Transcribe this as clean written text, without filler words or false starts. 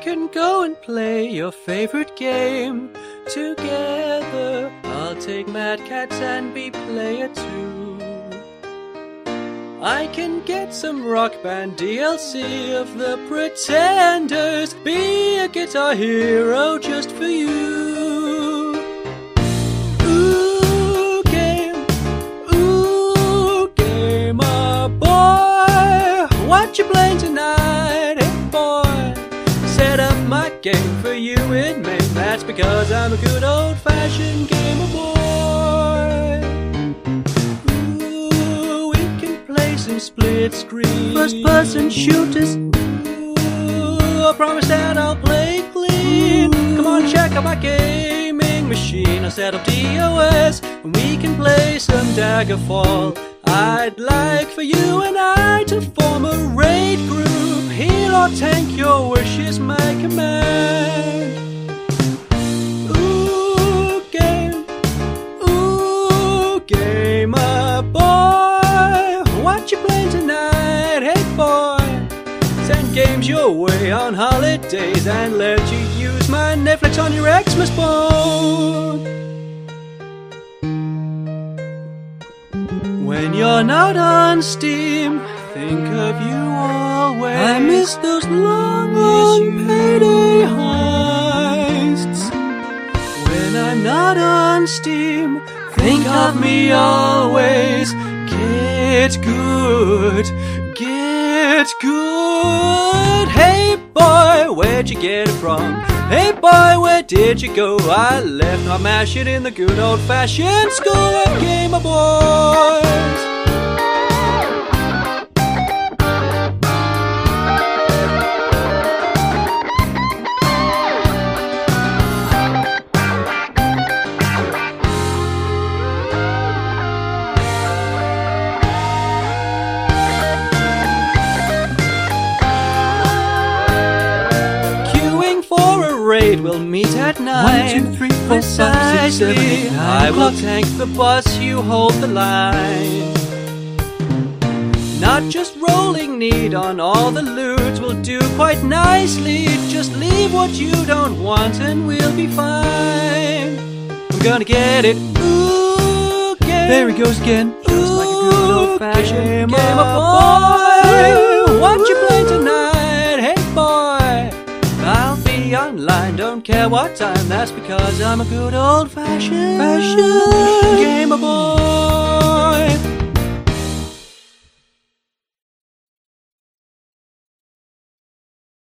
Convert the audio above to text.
can go and play your favorite game together. I'll take Mad Catz and be player 2. I can get some Rock Band DLC of the Pretenders, be a guitar hero just for you. Ooh, gamer boy, what you playing tonight? Hey boy, set up my game for you in May. That's because I'm a good old-fashioned gamer boy. Some split screen first-person shooters. Ooh, I promise that I'll play clean. Come on, check out my gaming machine. I'll set up DOS and we can play some Daggerfall. I'd like for you and I to form a raid group. Heal or tank, your wish is my command. Ooh, gamer boy, what you playing tonight? Hey boy, send games your way on holidays and let you use my Netflix on your Xmas phone. When you're not on Steam, think of you always. I miss those long payday heists. When I'm not on Steam, think of me always. Get good. Hey boy, where'd you get it from? Hey boy, where did you go? I left my mashing in the good old-fashioned school of gamer boys. We'll meet at 9. 1, 2, 3, 4, 5, 6, 7, 8, 9. I will tank the bus, you hold the line. Not just rolling need on all the loot will do quite nicely. Just leave what you don't want and we'll be fine. I'm gonna get it. Ooh, there he goes again. Just like a good old-fashioned gamer boy. What you playing tonight? Hey boy, I'll be online, don't care what time. That's because I'm a good old-fashioned gamer boy.